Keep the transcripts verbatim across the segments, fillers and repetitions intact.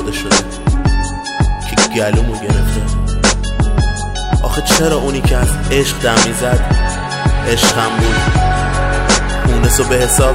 آزاده شده که گلومو گرفته. آخه چرا اونی که از عشق دم میزد عشقم بود؟ اونسو به حساب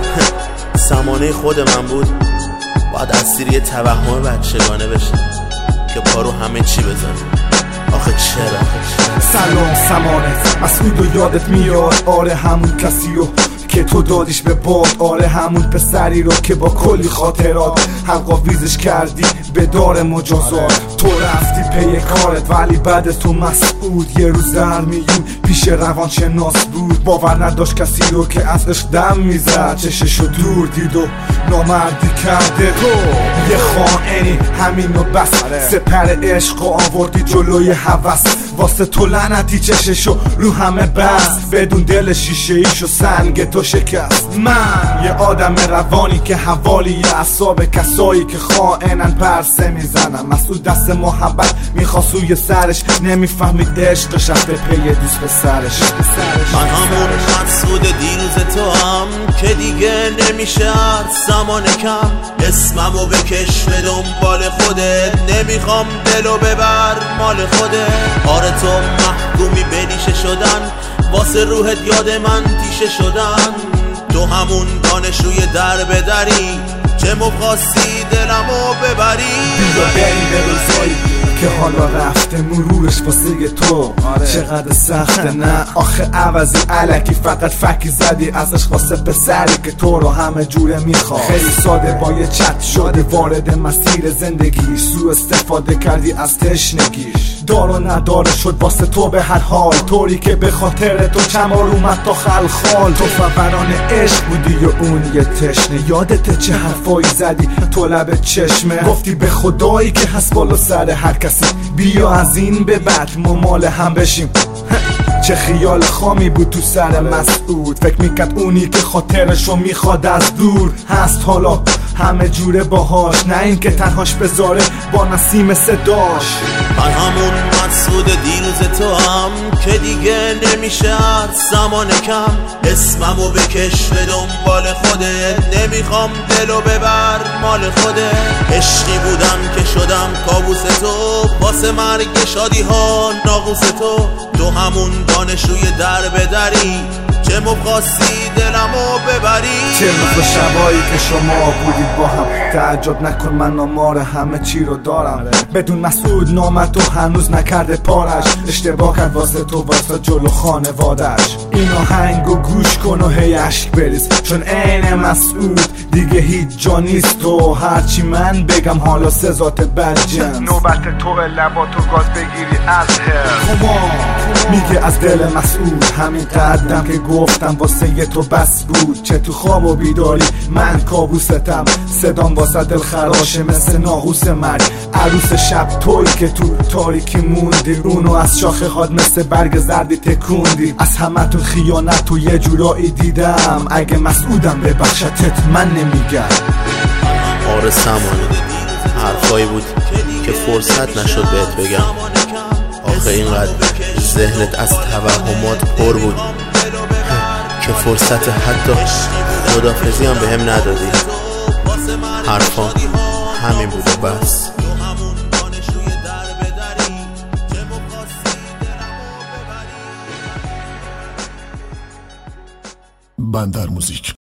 سمانه خود من بود. باید اسیر یه توهم بچگانه بشه که پارو همه چی بزنه. آخه چرا؟ سلام سمانه، مسعود و یادت میاد؟ آره همون کسیو که تو دادیش به باد. آره همون پسری رو که با کلی خاطرات حلقا ویزش کردی به دار مجازات. تو رفتی پی کارت ولی بعد تو مسعود یه روز در میون پیش روانشناس بود. باور نداشت کسی رو که از عشق دم میزد، چششو دور دید و نامردی کرده. تو یه خائنی همینو بس، سپر عشق و آوردی جلوی هوس. واسه تو لعنتی چششو رو همه بس، بدون دل شیشه ایشو سنگ تو شکست. من یه آدم روانی که حوالی اعصاب کسایی که خائنن پرسه میزنم. مسعود دست محبت میخواست روی سرش، نمیفهمید عشقش رفته پی دوست به سرش. من همون مسعود دیروز تو هم که دیگه نمیشه زمان کم. اسممو بکش به دنبال خودت، نمیخوام دلو ببر مال خودت. آره تو محکومی به ریشه شدن، واسه روحت یاد من تیشه شدن. تو همون دانشجوی در به دری چه مخواستی دلمو ببری. بیا بریم به روزایی که حالا رفته مرورش واسه تو. آره. چقدر سخته نه آخه عوضی علکی فقط فکی زدی ازش واسه پسری که تو رو همه جوره میخواد. خیلی ساده با یه چت شده وارد مسیر زندگی، سو استفاده کردی از تشنگیش. دار و نداره شد واسه تو به هر حال، طوری که به خاطر تو چمار اومد تا خلخال. تو فوران عشق بودی و اون یه تشنه، یادت چه حرفایی زدی تو لب چشمه. گفتی به خدایی که هست بالا سر هر کسی، بیا از این به بعد ما مال هم بشیم. چه خیال خامی بود تو سر مسعود، فکر میکرد اونی که خاطرشو میخواد از دور هست حالا همه جوره باهاش، نه این که تنهاش بذاره با نسیم صداش. من همون مسعود دیروز تو هم که دیگه نمیشه زمان کم. اسممو بکش به دنبال خودت، نمیخوام دلو ببر مال خودت. عشقی بودم که شدم کابوس تو، واسه مرگ شادی ها ناقوس تو. تو همون دانشجوی در به دری چه مخواستی دلمو ببری. چه روز و شبایی که شما بودید با هم، تعجب نکن من آمار همه چی رو دارم. بدون مسعود نامت تو هنوز نکرده پارش، اشتباه کرد واسه تو واسه جلو خانوادش. این آهنگو گوش کن و هی عشق بریز، چون عین مسعود دیگه هیچ جا نیست. تو هرچی من بگم حالا سزات بدجنس، نوبت تو لبا تو گاز بگیری از هر. میگه از دل مسعود همین قدم که گفتم واسه یه تو بس بود. چه تو خواب و بیداری من کابوستم، صدام واسه دل خراشه مثل ناقوس مرگ. عروس شب توی که تو تاریکی موندی، اونو از شاخه هاد مثل برگ زردی تکوندی. از همه تو خیانت تو یه جورایی دیدم، اگه مسعودم ببخشتت من نمیگم. آره سمانه، حرفایی بود که فرصت نشد بهت بگم. آخه اینقدر ذهنت از توهمات پر بود که فرصت حتی خدافزی هم به هم ندادی. حرفا همین بود و بس. بندر موزیک.